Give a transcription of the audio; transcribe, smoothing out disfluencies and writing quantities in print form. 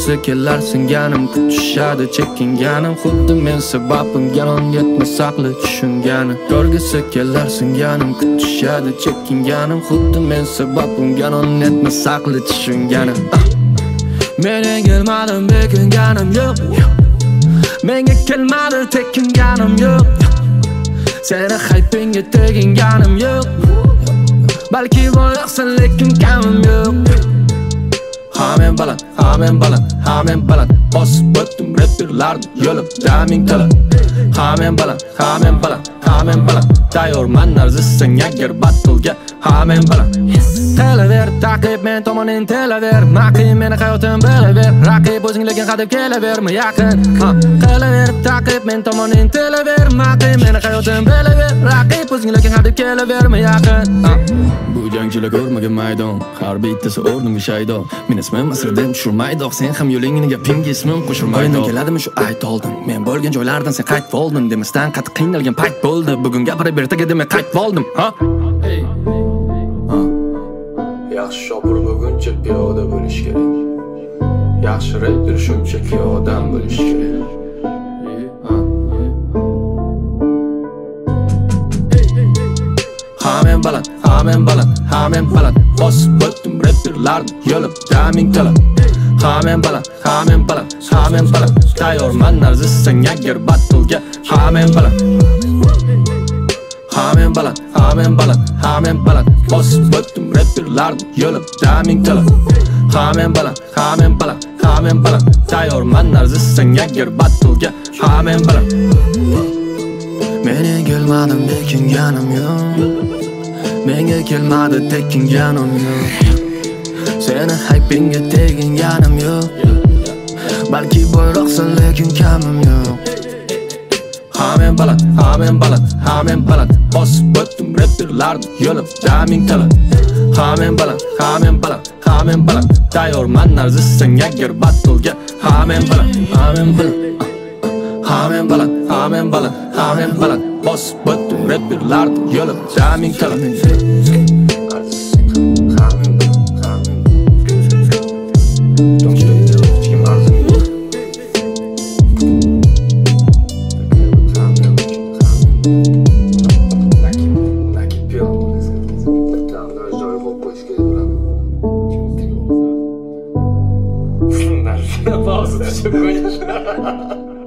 Ko'rgisi kelar singanim, kutishadi chekinganim. Xuddi men sababim galon yetmas aqli tushungani. Ko'rgisi kelar singanim, kutishadi chekinganim. Xuddi men sababim galon yetmas aqli tushungani. Menga kelmadim bekinganim yo'q. Menga kelmadi tekinganim yo'q. Seni hypingga teginganim yo'q. Balki bo'lasan lekin kamim yo'q. Hamen baland bosib o'tdim rapperlarni yo'lida ming tala. Hamen baland tayyorman arzisang agar battle'ga. Hamen baland telaver, taqib men tomon intelaver. Maqim meni hayotim bilaver. Raqib o'zing lekin hadeb kelaverma yaqin. Qilaver, taqib men tomon intelaver. Maqim meni hayotim bilaver. Raqib o'zing lekin hadeb kelaverma yaqin. Bu jangchilar ko'rmagan maydon, har bittasi o'rniga shaydo. Men ismim asrdan tushirmaydi, sen ham yo'lingga pingi ismim qo'shirmaydi. Qo'ydan keladimi shu ayt oldim. Men bo'lgan joylardan sen qaytib oldin, demasdan qattiq qiynalgan payt bo'ldi. Bugun gapirib bertaga demay qaytib oldim, ha? Yaxshi shopir bo'lguncha piyoda bo'lish kerak. Yaxshi rapper shunchaki odam bo'lish kerak. Hamen baland bosib o'tdim rapperlarni yo'lida ming tala. Hamen baland tayyorman arzisang agar battle'ga. Hamen baland bosib o'tdim rapperlarni yo'lida ming tala. Hamen baland tayyorman arzisang agar battle'ga. Hamen baland menga kelmadim bekinganim yo'q. Menga kelmadi tekinganim yo'q. Seni hypingga teginganim yo'q. Balki boyroqsan lekin kamim yo'q. Hamen baland bosib o'tdim rapperlarni yo'lida ming tala. Hamen baland tayyorman arzisang agar battle'ga. Hamen baland bosib o'tdim rapperlarni yo'lida ming tala. Pausa, deixa eu conhecer.